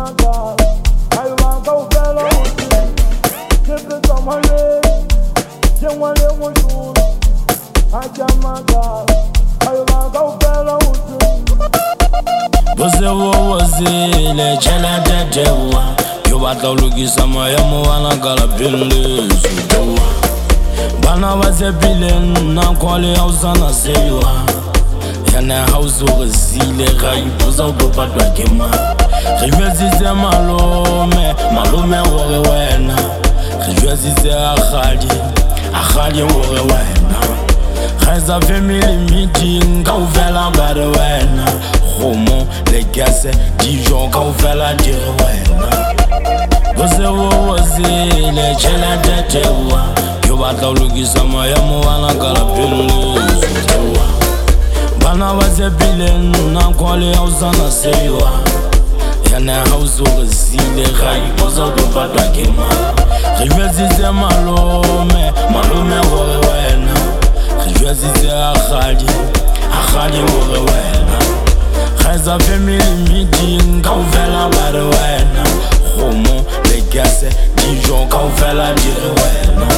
Você vozile, chela tetewa. Eu bato lukisa moya moana gala beleza. Bana vaze bilen na kwale ausana sewa. Yana hauzo zile gai buza ubopatwa kema. Rejwezise malume wore wena. Rejwezise akhali wore wena. Reza family meeting kauvela bade wena. Romo les gars Dijon kauvela dire wena. Você vozile chela tetewa. Eu bato lukisa moya moana gala beleza. Bana vaze bilen na kwale ausana sewa. Yana hauzo zile gai buza ubopatwa kema. Rejwezise malume wore wena. Rejwezise akhali wore wena. Reza family meeting kauvela bade wena. Romo les gars Dijon kauvela dire wena.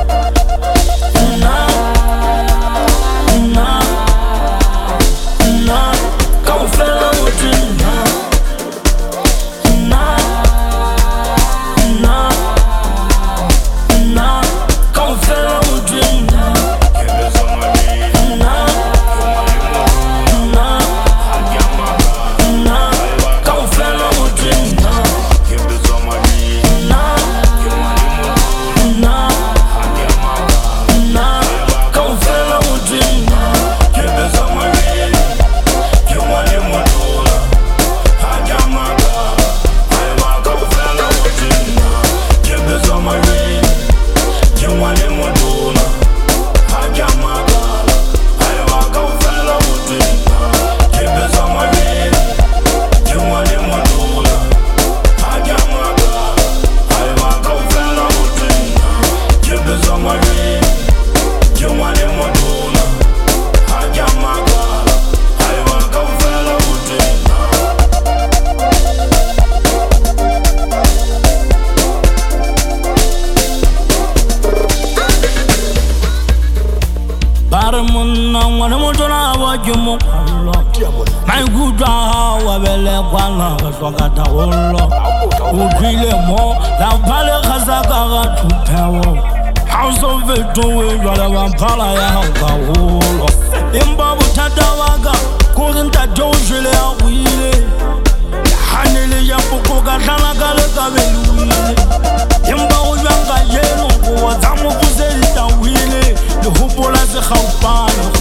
Mwana mutona wajumu mai gudwa wabele kwana kaswakata wolo utwile mo la pale khasaka ga tupewo house of it we jwala wampala ya hauka wolo imba butata waga kurinta jojule ya wile hanele ya bukoga dana kale kabelwile imba ujanga yeno kwa zamu kuzelita wile le hopola se khaupana